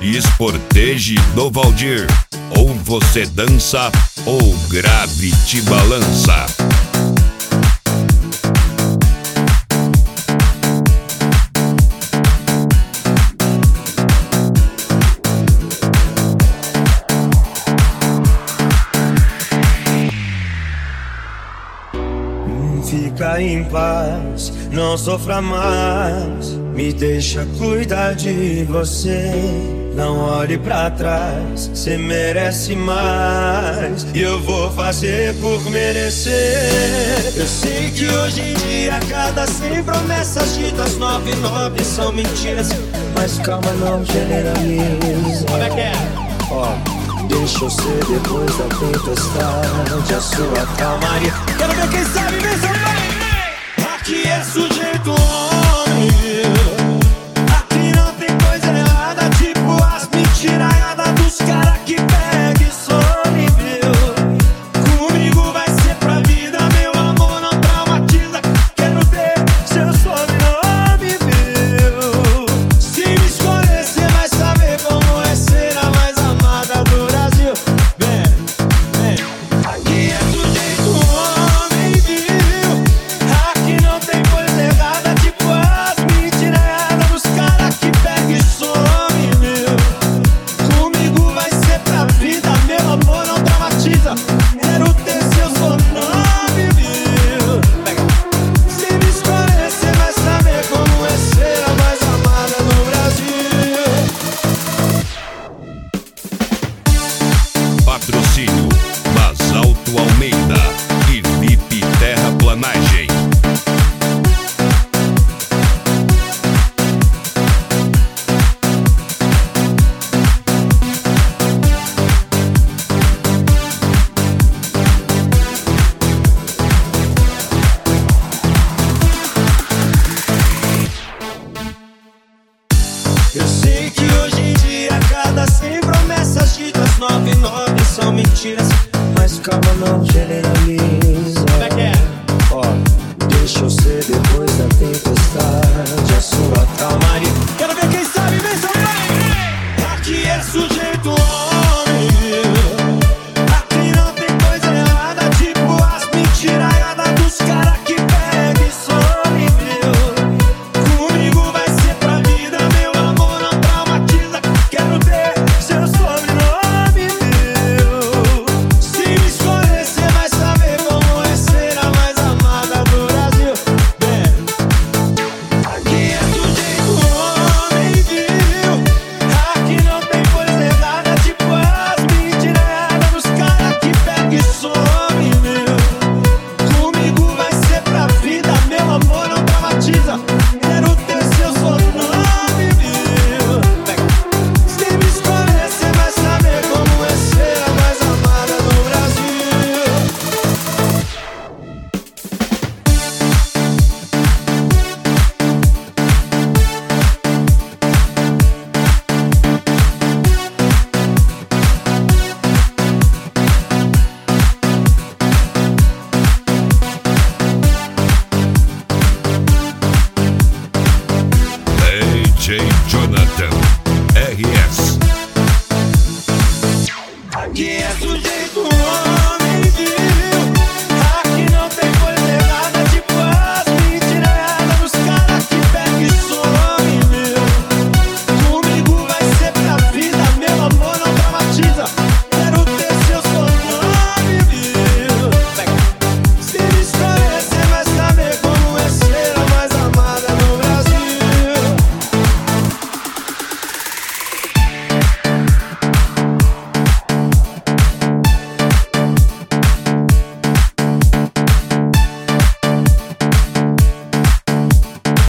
Sportage do Valdir. Ou você dança ou grave te balança. Fica em paz, não sofra mais. Me deixa cuidar de você. Não olhe pra trás, cê merece mais. E eu vou fazer por merecer. Eu sei que hoje em dia cada 100 promessas ditas 99 são mentiras. Mas calma, não generaliza. Como é que é? Ó, deixa eu ser depois da tempestade a sua calmaria. Quero ver quem sabe mesmo. Aqui é sujeito homem. Aqui não tem coisa errada, tipo as mentiraiadas dos caras que pega e some, viu? Comigo vai ser pra vida, meu amor, não traumatiza. Quero ver seu sobrenome, viu? Se me escolher, cê vai saber como é ser a mais amada do Brasil. Vem. Aqui é sujeito homem, viu? Aqui não tem coisa errada, tipo as mentiraiadas dos caras que pega e some, viu? Comigo vai ser pra vida, meu amor, não traumatiza. Quero ter seu sobrenome, viu? Se me escolher, cê vai saber como é ser a mais amada do Brasil. Patrocínio Basalto Almeida e VIP Terraplanagem. Eu sei que hoje em dia cada 100 promessas ditas 99 são mentiras. Mas calma, não generaliza. Como é que é? Ó, deixa eu ser depois da tempestade